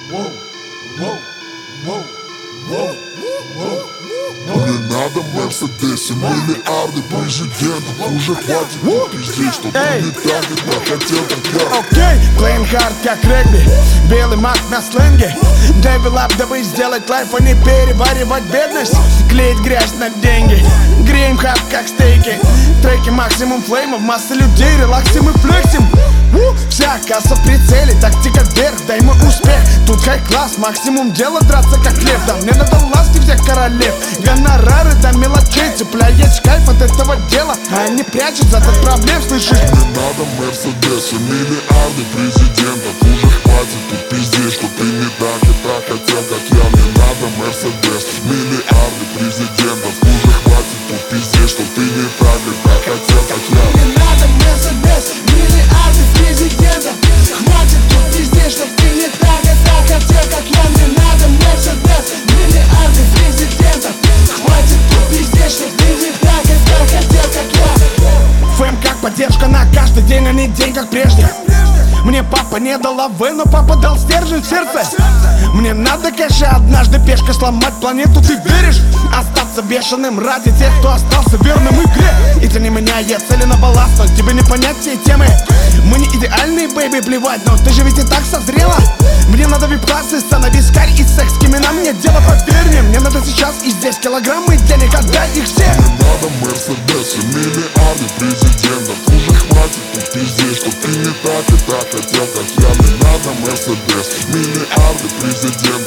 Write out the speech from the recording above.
Мне надо Мерседес и миллиарды президентов. Уже хватит пиздеть, что ты не так и хотел, как я. Окей, playing hard как регби, белый маг на сленге. Level up, дабы сделать лайф, а не переваривать бедность. Клеить грязь на деньги, греем хат как стейки. Треки максимум флеймов, масса людей, релаксим и флексим. Вся касса в прицеле, тактика вверх, дай мой успех. Тут хай-класс, максимум дела драться как лев. Да мне надо ласки всех королев, гонорары до мелочей. Цепляешь кайф от этого дела, а они прячутся от проблем, слышишь? Мне надо Мерседес и миллиарды президентов. Уже хватит тут пиздеть, что ты не так и так хотел, как я. Мне надо Мерседес, миллиарды президентов. Уже хватит тут пиздеть, что ты не так и так хотел, как я. Мне надо Мерседес, миллиарды президентов. Хватит тут пиздеть, что ты не так и так хотел, как я. Мне надо Мерседес, миллиарды президентов. Хватит тут пиздеть, что ты не так и так хотел, как я. ФМ как поддержка на каждый день, а не день как прежде. Мне папа не дал АВ, но папа дал стержень в сердце. Мне надо кэша однажды пешкой сломать планету, ты веришь? Остаться бешеным ради тех, кто остался верным игре. И ты не меня, я цели на балласт, но тебе не понять все темы. Мы не идеальные, бэйби, плевать, но ты же ведь и так созрела. Мне надо вип-классы, сцена, вискарь и секс, с кем нам нет дела, поверь мне. Мне надо сейчас и здесь килограммы денег, отдай их все. Мне надо Мерседес и миллиарды президентов. Уже хватит тут пиздеть, что ты не так и так хотел, как я. Мне надо Мерседес, миллиарды президентов.